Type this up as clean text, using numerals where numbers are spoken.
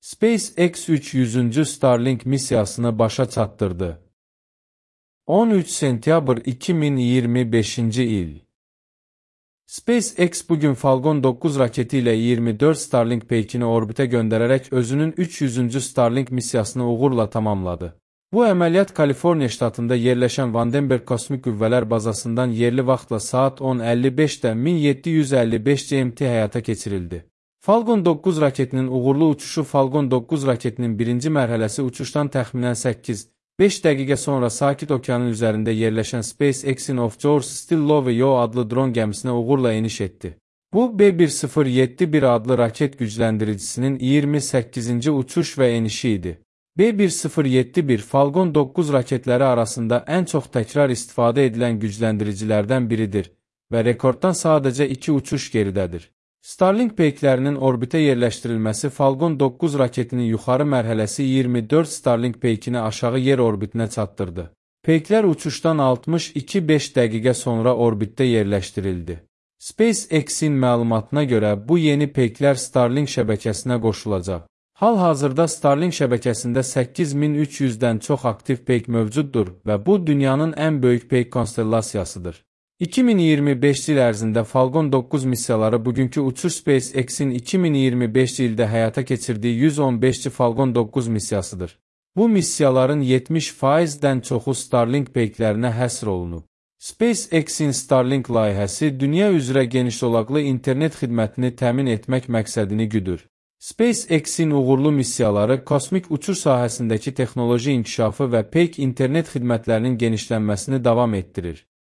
SpaceX 300-cü Starlink missiyasını başa çatdırdı. 13 sentyabr 2025-ci il. SpaceX bugün Falcon 9 raketi ilə 24 Starlink peykini orbitə göndərərək özünün 300-cü Starlink missiyasını uğurla tamamladı. Bu əməliyyat Kaliforniya ştatında yerləşən Vandenberg Kosmik Qüvvələr bazasından yerli vaxtla saat 10:55-də 1755 GMT həyata keçirildi. Falcon 9 raketinin uğurlu uçuşu Falcon 9 raketinin birinci mərhələsi uçuşdan təxminən 8-5 dəqiqə sonra Sakit Okeanın üzərində yerləşən SpaceX-in Offshore Stillwater adlı dron gəmisinə uğurla eniş etdi. Bu, B-1071 adlı raket gücləndiricisinin 28-ci uçuş və enişi idi. B-1071 Falcon 9 raketləri arasında ən çox təkrar istifadə edilən gücləndiricilərdən biridir və rekorddan sadəcə 2 uçuş geridədir. Starlink peyklərinin orbitə yerləşdirilməsi Falcon 9 raketinin yuxarı mərhələsi 24 Starlink peykini aşağı yer orbitinə çatdırdı. Peyklər uçuşdan 62-5 dəqiqə sonra orbitdə yerləşdirildi. SpaceX-in məlumatına görə bu yeni peyklər Starlink şəbəkəsinə qoşulacaq. Hal-hazırda Starlink şəbəkəsində 8300-dən çox aktiv peyk mövcuddur və bu dünyanın ən böyük peyk konstellasiyasıdır. 2025 il ərzində Falcon 9 missiyaları bugünkü uçuş SpaceX-in 2025 ildə həyata keçirdiyi 115-ci Falcon 9 missiyasıdır. Bu missiyaların 70%-dən çoxu Starlink peyklərinə həsr olunub. SpaceX-in Starlink layihəsi dünya üzrə geniş dolaqlı internet xidmətini təmin etmək məqsədini güdür. SpaceX-in uğurlu missiyaları kosmik uçuş sahəsindəki texnoloji inkişafı və peyk internet xidmətlərinin genişlənməsini davam etdirir.